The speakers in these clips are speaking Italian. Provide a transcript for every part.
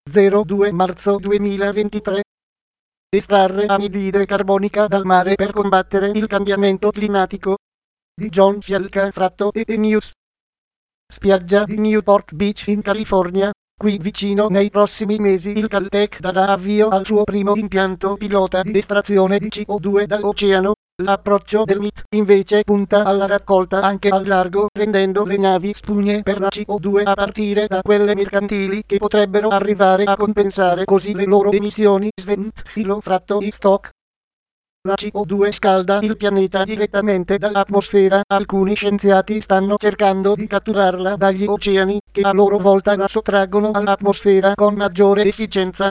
02 marzo 2023. Estrarre anidride carbonica dal mare per combattere il cambiamento climatico. Di John Fialca tratto EE News. Spiaggia di Newport Beach in California. Qui vicino nei prossimi mesi il Caltech darà avvio al suo primo impianto pilota di estrazione di CO2 dall'oceano. L'approccio del MIT invece punta alla raccolta anche al largo, rendendo le navi spugne per la CO2 a partire da quelle mercantili che potrebbero arrivare a compensare così le loro emissioni. Svent, Ilo fratto i stock. La CO2 scalda il pianeta direttamente dall'atmosfera. Alcuni scienziati stanno cercando di catturarla dagli oceani, che a loro volta la sottraggono all'atmosfera con maggiore efficienza.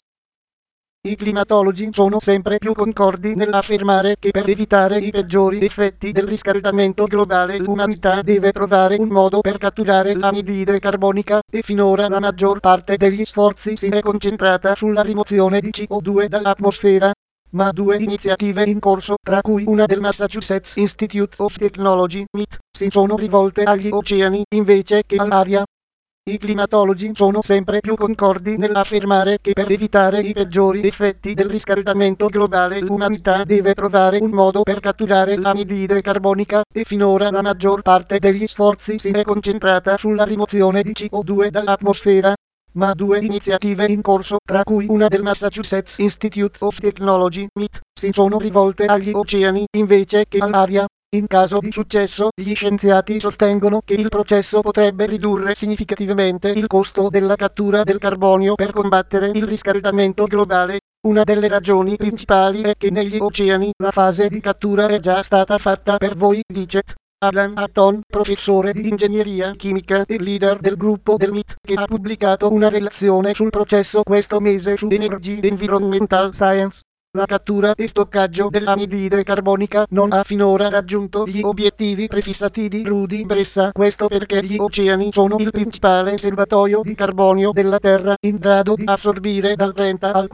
I climatologi sono sempre più concordi nell'affermare che per evitare i peggiori effetti del riscaldamento globale l'umanità deve trovare un modo per catturare l'anidride carbonica, e finora la maggior parte degli sforzi si è concentrata sulla rimozione di CO2 dall'atmosfera. Ma due iniziative in corso, tra cui una del Massachusetts Institute of Technology, MIT, si sono rivolte agli oceani invece che all'aria. I climatologi sono sempre più concordi nell'affermare che per evitare i peggiori effetti del riscaldamento globale l'umanità deve trovare un modo per catturare l'anidride carbonica, e finora la maggior parte degli sforzi si è concentrata sulla rimozione di CO2 dall'atmosfera. Ma due iniziative in corso, tra cui una del Massachusetts Institute of Technology, MIT, si sono rivolte agli oceani invece che all'aria. In caso di successo, gli scienziati sostengono che il processo potrebbe ridurre significativamente il costo della cattura del carbonio per combattere il riscaldamento globale. Una delle ragioni principali è che negli oceani la fase di cattura è già stata fatta per voi, dice Alan Hutton, professore di ingegneria chimica e leader del gruppo del MIT, che ha pubblicato una relazione sul processo questo mese su Energy Environmental Science. La cattura e stoccaggio dell'anidride carbonica non ha finora raggiunto gli obiettivi prefissati di Rudy Bressa. Questo perché gli oceani sono il principale serbatoio di carbonio della Terra, in grado di assorbire dal 30 al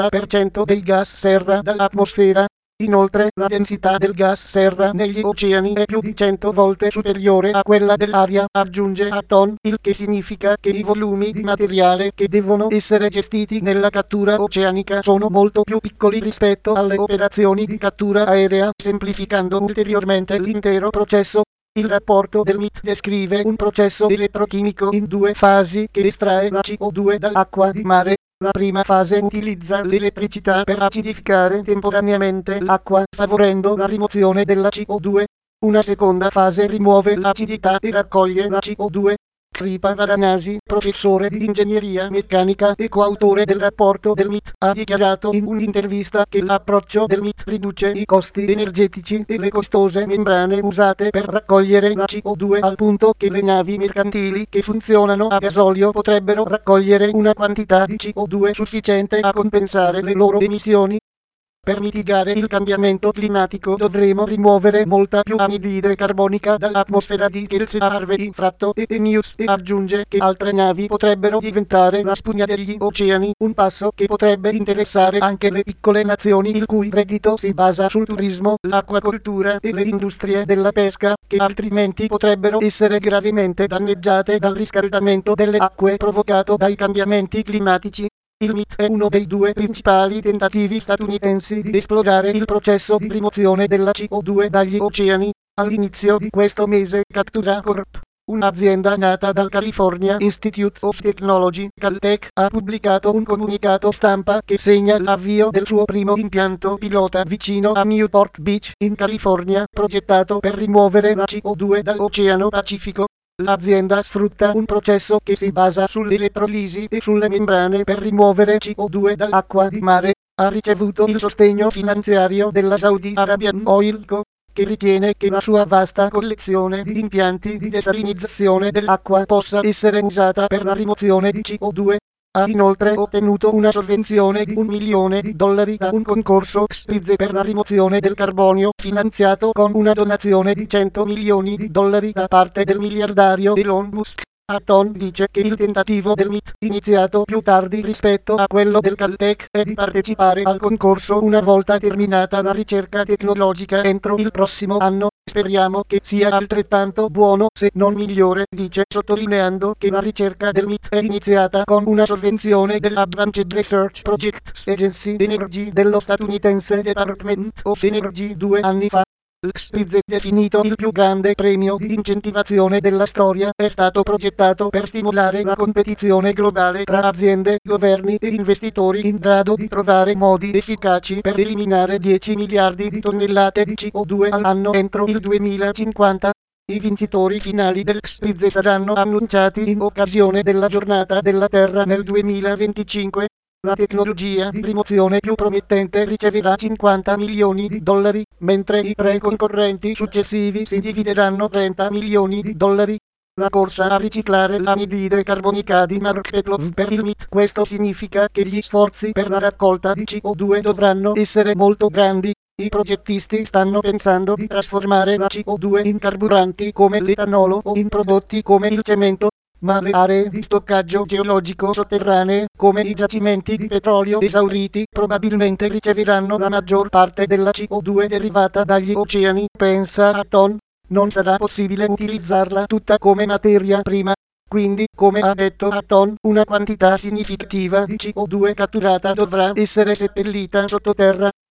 40% dei gas serra dall'atmosfera. Inoltre, la densità del gas serra negli oceani è più di 100 volte superiore a quella dell'aria, aggiunge Hutton, il che significa che i volumi di materiale che devono essere gestiti nella cattura oceanica sono molto più piccoli rispetto alle operazioni di cattura aerea, semplificando ulteriormente l'intero processo. Il rapporto del MIT descrive un processo elettrochimico in due fasi che estrae la CO2 dall'acqua di mare. La prima fase utilizza l'elettricità per acidificare temporaneamente l'acqua, favorendo la rimozione della CO2. Una seconda fase rimuove l'acidità e raccoglie la CO2. Kripa Varanasi, professore di ingegneria meccanica e coautore del rapporto del MIT, ha dichiarato in un'intervista che l'approccio del MIT riduce i costi energetici e le costose membrane usate per raccogliere la CO2, al punto che le navi mercantili che funzionano a gasolio potrebbero raccogliere una quantità di CO2 sufficiente a compensare le loro emissioni. Per mitigare il cambiamento climatico dovremo rimuovere molta più anidride carbonica dall'atmosfera, di Kelsey Harvey fratto EE News, e aggiunge che altre navi potrebbero diventare la spugna degli oceani, un passo che potrebbe interessare anche le piccole nazioni il cui reddito si basa sul turismo, l'acquacoltura e le industrie della pesca, che altrimenti potrebbero essere gravemente danneggiate dal riscaldamento delle acque provocato dai cambiamenti climatici. Il MIT è uno dei due principali tentativi statunitensi di esplorare il processo di rimozione della CO2 dagli oceani. All'inizio di questo mese Captura Corp, un'azienda nata dal California Institute of Technology, Caltech, ha pubblicato un comunicato stampa che segna l'avvio del suo primo impianto pilota vicino a Newport Beach, in California, progettato per rimuovere la CO2 dall'Oceano Pacifico. L'azienda sfrutta un processo che si basa sull'elettrolisi e sulle membrane per rimuovere CO2 dall'acqua di mare. Ha ricevuto il sostegno finanziario della Saudi Arabian Oil Co., che ritiene che la sua vasta collezione di impianti di desalinizzazione dell'acqua possa essere usata per la rimozione di CO2. Ha inoltre ottenuto una sovvenzione di $1 milione da un concorso XPRIZE per la rimozione del carbonio, finanziato con una donazione di $100 milioni da parte del miliardario Elon Musk. Hutton dice che il tentativo del MIT, iniziato più tardi rispetto a quello del Caltech, è di partecipare al concorso una volta terminata la ricerca tecnologica entro il prossimo anno. Speriamo che sia altrettanto buono se non migliore, dice, sottolineando che la ricerca del MIT è iniziata con una sovvenzione dell'Advanced Research Projects Agency Energy dello statunitense Department of Energy 2 anni fa. L'SPRIZ, definito il più grande premio di incentivazione della storia, è stato progettato per stimolare la competizione globale tra aziende, governi e investitori in grado di trovare modi efficaci per eliminare 10 miliardi di tonnellate di CO2 all'anno entro il 2050. I vincitori finali del SPRIZ saranno annunciati in occasione della giornata della Terra nel 2025. La tecnologia di rimozione più promettente riceverà 50 milioni di dollari, mentre i 3 concorrenti successivi si divideranno 30 milioni di dollari. La corsa a riciclare l'anidride carbonica di Mark Petlov per il MIT. Questo significa che gli sforzi per la raccolta di CO2 dovranno essere molto grandi. I progettisti stanno pensando di trasformare la CO2 in carburanti come l'etanolo o in prodotti come il cemento. Ma le aree di stoccaggio geologico sotterranee, come i giacimenti di petrolio esauriti, probabilmente riceveranno la maggior parte della CO2 derivata dagli oceani. Pensa a Ton. Non sarà possibile utilizzarla tutta come materia prima. Quindi, come ha detto Hutton, una quantità significativa di CO2 catturata dovrà essere seppellita sottoterra.